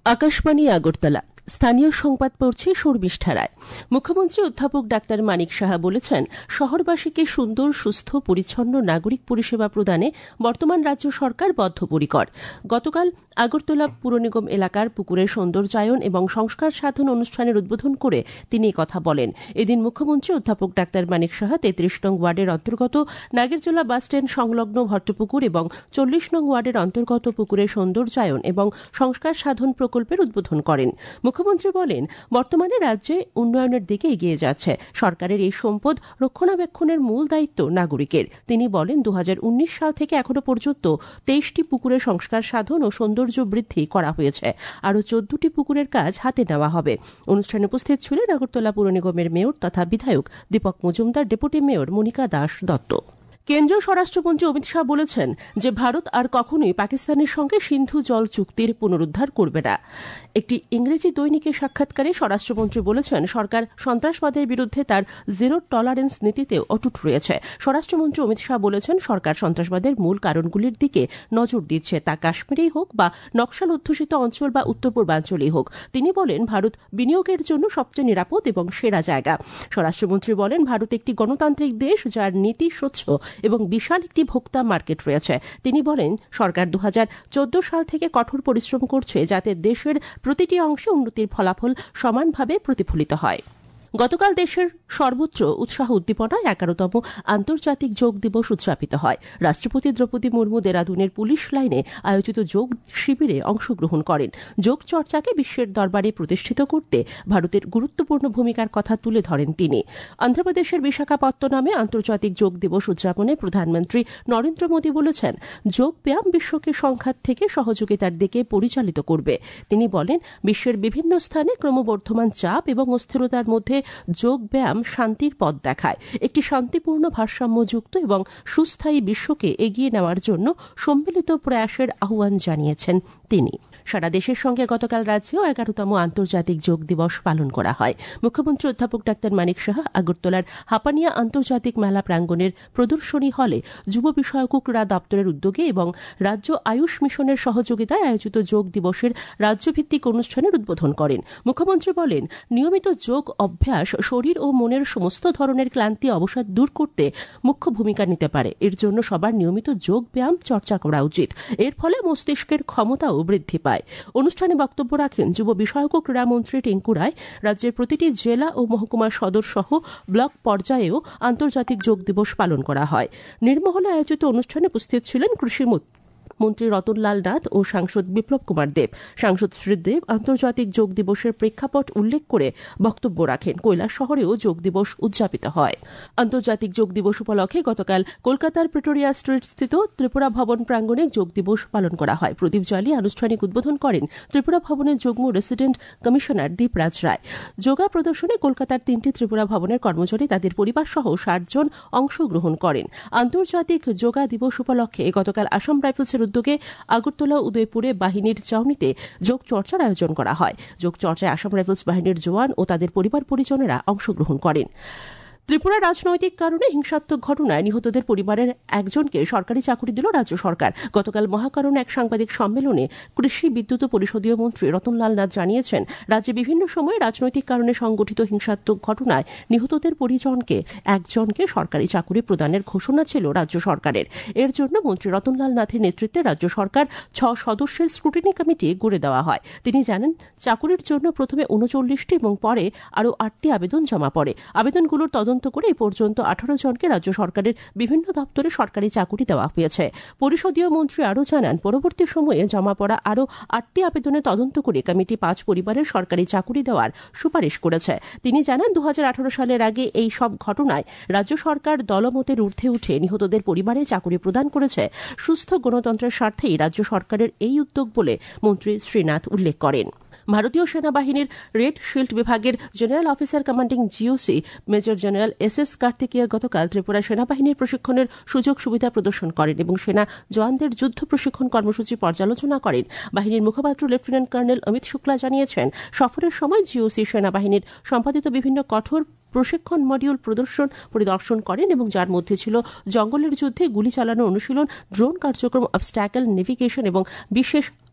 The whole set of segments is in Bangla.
আকাশবাণী আগরতলা। স্থানীয় সংবাদ পড়ছে শর্মিষ্ঠা রায়। মুখ্যমন্ত্রী অধ্যাপক ডাক্তার মানিক সাহা বলেছেন, শহরবাসীকে সুন্দর, সুস্থ, পরিচ্ছন্ন নাগরিক পরিষেবা প্রদানে বর্তমান রাজ্য সরকার বদ্ধপরিকর। গতকাল আগরতলা পুর নিগম এলাকার পুকুরের সৌন্দর্যায়ন এবং সংস্কার সাধন অনুষ্ঠানের উদ্বোধন করে তিনি কথা বলেন। এদিন মুখ্যমন্ত্রী অধ্যাপক ডাক্তার মানিক সাহা 33 নং ওয়ার্ডের অন্তর্গত নাগেরজোলা বাসস্ট্যান্ড সংলগ্ন ভট্টপুকুর এবং 40 নং ওয়ার্ডের অন্তর্গত পুকুরের সৌন্দর্যায়ন এবং সংস্কার সাধন প্রকল্পের উদ্বোধন করেন। মুখ্যমন্ত্রী বলেন, বর্তমানে রাজ্যে উন্নয়নের দিকে এগিয়ে যাচ্ছে। সরকারের এই সম্পদ রক্ষণাবেক্ষণের মূল দায়িত্ব নাগরিকের। তিনি বলেন, 2019 সাল থেকে এখনো পর্যন্ত 23টি পুকুরের সংস্কার সাধন ও সৌন্দর্য বৃদ্ধি করা হয়েছে। আরও 14টি পুকুরের কাজ হাতে নেওয়া হবে। অনুষ্ঠানে উপস্থিত ছিলেন আগরতলা পুর নিগমের মেয়র তথা বিধায়ক দীপক মজুমদার, ডেপুটি মেয়র মনিকা দাস দত্ত। কেন্দ্রীয় স্বরাষ্ট্রমন্ত্রী অমিত শাহ বলেছেন যে ভারত আর কখনোই পাকিস্তানের সঙ্গে সিন্ধু জল চুক্তির পুনরুদ্ধার করবে না। একটি ইংরেজি দৈনিকে সাক্ষাৎকারে স্বরাষ্ট্রমন্ত্রী বলেছেন, সরকার সন্ত্রাসবাদের বিরুদ্ধে তার জিরো টলারেন্স নীতিতে অটুট রয়েছে। স্বরাষ্ট্রমন্ত্রী অমিত শাহ বলেছেন, সরকার সন্ত্রাসবাদের মূল কারণগুলির দিকে নজর দিচ্ছে, তা কাশ্মীরেই হোক বা নকশাল অধ্যুষিত অঞ্চল বা উত্তর পূর্বাঞ্চলেই হোক। তিনি বলেন, ভারত বিনিয়োগের জন্য সবচেয়ে নিরাপদ এবং সেরা জায়গা। স্বরাষ্ট্রমন্ত্রী বলেন, ভারত একটি গণতান্ত্রিক দেশ যার নীতি স্বচ্ছ এবং বিশাল একটি ভোক্তা মার্কেট রয়েছে। তিনি বলেন, সরকার 2014 সাল থেকে কঠোর পরিশ্রম করছে যাতে দেশের প্রতিটি অংশে উন্নতির ফলাফল সমানভাবে প্রতিফলিত হয়। গতকাল দেশের সর্বোচ্চ উৎসাহ উদ্দীপনায় 11তম আন্তর্জাতিক যোগ দিবস উদযাপিত হয়। রাষ্ট্রপতি দ্রৌপদী মুর্মু দেরাদুনের পুলিশ লাইনে আয়োজিত যোগ শিবিরে অংশগ্রহণ করেন। যোগ চর্চাকে বিশ্বের দরবারে প্রতিষ্ঠিত করতে ভারতের গুরুত্বপূর্ণ ভূমিকার কথা তুলে ধরেন তিনি। অন্ধ্রপ্রদেশের বিশাখাপত্তনমে আন্তর্জাতিক যোগ দিবস উদযাপনে প্রধানমন্ত্রী নরেন্দ্র মোদী বলেছেন, যোগ ব্যায়াম বিশ্বকে সংঘাত থেকে সহযোগিতার দিকে পরিচালিত করবে। তিনি বলেন, বিশ্বের বিভিন্ন স্থানে ক্রমবর্ধমান চাপ এবং অস্থিরতার মধ্যে যোগ ব্যায়াম শান্তির পথ দেখায়। একটি শান্তিপূর্ণ, ভারসাম্যযুক্ত এবং সুস্থায়ী বিশ্বকে এগিয়ে নেওয়ার জন্য সম্মিলিত প্রয়াসের আহ্বান জানিয়েছেন তিনি। সারা দেশের সঙ্গে গতকাল রাজ্যেও 11তম আন্তর্জাতিক যোগ দিবস পালন করা হয়। মুখ্যমন্ত্রী অধ্যাপক ডাক্তার মানিক সাহা আগরতলার হাপানিয়া আন্তর্জাতিক মেলা প্রাঙ্গণের প্রদর্শনী হলে যুব বিষয়ক ক্রীড়া দপ্তরের উদ্যোগে এবং রাজ্য আয়ুষ মিশনের সহযোগিতায় আয়োজিত যোগ দিবসের রাজ্যভিত্তিক অনুষ্ঠানের উদ্বোধন করেন। মুখ্যমন্ত্রী বলেন, নিয়মিত যোগ অভ্যাস শরীর ও মনের সমস্ত ধরনের ক্লান্তি অবসাদ দূর করতে মুখ্য ভূমিকা নিতে পারে। এর জন্য সবার নিয়মিত যোগ ব্যায়াম চর্চা করা উচিত। এর ফলে মস্তিষ্কের ক্ষমতাও বৃদ্ধি পায়। অনুষ্ঠানে বক্তব্য রাখেন যুব বিষয়ক ও ক্রীড়ামন্ত্রী টিঙ্কু রায়। রাজ্যের প্রতিটি জেলা ও মহকুমা সদর সহ ব্লক পর্যায়েও আন্তর্জাতিক যোগ দিবস পালন করা হয়। নির্মহলে আয়োজিত অনুষ্ঠানে উপস্থিত ছিলেন কৃষি মন্ত্রী রতনলাল নাথ ও সাংসদ বিপ্লব কুমার দেব। সাংসদ শ্রী দেব আন্তর্জাতিক যোগ দিবসের প্রেক্ষাপট উল্লেখ করে বক্তব্য রাখেন। কৈলাসহরেও যোগ দিবস উদযাপিত হয়। আন্তর্জাতিক যোগ দিবস উপলক্ষে গতকাল কলকাতার প্রিটোরিয়া স্ট্রিট স্থিত ত্রিপুরা ভবন প্রাঙ্গণে যোগ দিবস পালন করা হয়। প্রদীপ জ্বালিয়ে আনুষ্ঠানিক উদ্বোধন করেন ত্রিপুরা ভবনের যুগ্ম resident commissioner Deepraj Roy. Yoga প্রদর্শনে কলকাতার 3টি ত্রিপুরা ভবনের কর্মচারী, তাদের পরিবার সহ 60 জন অংশগ্রহণ করেন। আন্তর্জাতিক যোগা দিবস উপলক্ষে গতকাল আসাম রাইফেলসের উদ্যোগে আগরতলা উদয়পুরে বাহিনীর চাউনিতে যোগ চর্চার আয়োজন করা হয়। যোগ চর্চায় আসাম রাইফেলস বাহিনীর জওয়ান ও তাদের পরিবার পরিজনেরা অংশগ্রহণ করেন। ত্রিপুরা রাজনৈতিক কারণে হিংসাত্মক ঘটনায় নিহতদের পরিবারের একজনকে সরকারি চাকরি দিল রাজ্য সরকার। গতকাল মহাকারণে এক সাংবাদিক সম্মেলনে কৃষি, বিদ্যুৎ ও পরিষদীয় মন্ত্রী রতনলাল নাথ জানিয়েছেন, রাজ্যে বিভিন্ন সময়ে রাজনৈতিক কারণে সংগঠিত হিংসাত্মক ঘটনায় নিহতদের পরিজনকে একজনকে সরকারি চাকরি প্রদানের ঘোষণা ছিল রাজ্য সরকারের। এর জন্য মন্ত্রী রতনলাল নাথের নেতৃত্বে রাজ্য সরকার 6 সদস্যের স্ক্রুটিনি কমিটি গড়ে দেওয়া হয়। তিনি জানেন, চাকুরির জন্য প্রথমে 39টি এবং পরে আরও 8টি আবেদন জমা পড়ে। আবেদনগুলোর তদন্ত করে এ পর্যন্ত 18 জনকে রাজ্য সরকারের বিভিন্ন দপ্তরে সরকারি চাকরি দেওয়া হয়েছে। পরিষদীয় মন্ত্রী আরও জানান, পরবর্তী সময়ে জমা পড়া আরও 8টি আবেদনে তদন্ত করে কমিটি 5 পরিবারের সরকারি চাকরি দেওয়ার সুপারিশ করেছে। তিনি জানান, 2018 সালের আগে এই সব ঘটনায় রাজ্য সরকার দলমতের ঊর্ধ্বে উঠে নিহতদের পরিবারে চাকরি প্রদান করেছে। সুস্থ গণতন্ত্রের স্বার্থেই রাজ্য সরকারের এই উদ্যোগ বলে মন্ত্রী শ্রীনাথ উল্লেখ করেন। ভারতীয় সেনাবাহিনীর রেড শিল্ড বিভাগের general officer commanding GOC major general S Kartikeya গতকাল ত্রিপুরা সেনাবাহিনীর প্রশিক্ষণের সুযোগ সুবিধা প্রদর্শন করেন এবং সেনা জওয়ানদের যুদ্ধ প্রশিক্ষণ কর্মসূচি পর্যালোচনা করেন। বাহিনীর মুখপাত্র লেফটেন্যান্ট কর্নেল অমিত শুক্লা জানিয়েছেন, সফরের সময় জিওসি সেনাবাহিনীর সম্পাদিত বিভিন্ন কঠোর প্রশিক্ষণ মডিউল পরিদর্শন করেন এবং যার মধ্যে ছিল জঙ্গলের যুদ্ধে গুলি চালানো অনুশীলন, ড্রোন কার্যক্রম, অবস্ট্যাকল নেভিগেশন এবং বিশেষ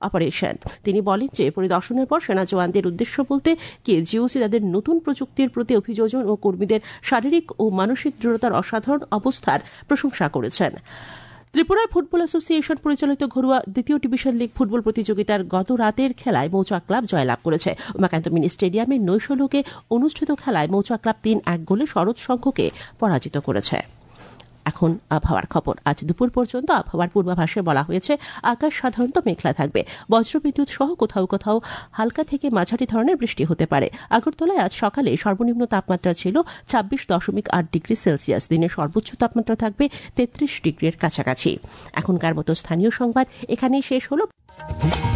অপারেশন। তিনি বলেন যে পরিদর্শনের পর সেনা জওয়ানদের উদ্দেশ্য বলতে কেজিওসি তাদের নতুন প্রযুক্তির প্রতি অভিযোজন ও কর্মীদের শারীরিক ও মানসিক দৃঢ়তার অসাধারণ অবস্থার প্রশংসা করেছেন। ত্রিপুরায় ফুটবল অ্যাসোসিয়েশন পরিচালিত ঘরোয়া দ্বিতীয় ডিভিশন লিগ ফুটবল প্রতিযোগিতার গত রাতের খেলায় মৌচাক ক্লাব জয়লাভ করেছে। উমাকান্ত মিনি স্টেডিয়ামের নৈশলোকে অনুষ্ঠিত খেলায় মৌচাক ক্লাব ৩-১ গোলে শরৎ সংঘকে পরাজিত করেছে। এখন আবহাওয়ার খবর। আজ দুপুর পর্যন্ত আবহাওয়ার পূর্বাভাসে বলা হয়েছে আকাশ সাধারণত মেঘলা থাকবে, বজ্রবিদ্যুৎ সহ কোথাও কোথাও হালকা থেকে মাঝারি ধরনের বৃষ্টি হতে পারে। আগরতলায় আজ সকালে সর্বনিম্ন তাপমাত্রা ছিল 26.8 ডিগ্রি সেলসিয়াস। দিনের সর্বোচ্চ তাপমাত্রা থাকবে 33 ডিগ্রির কাছাকাছি। এখনকার মতো স্থানীয় সংবাদ এখানেই শেষ হলো।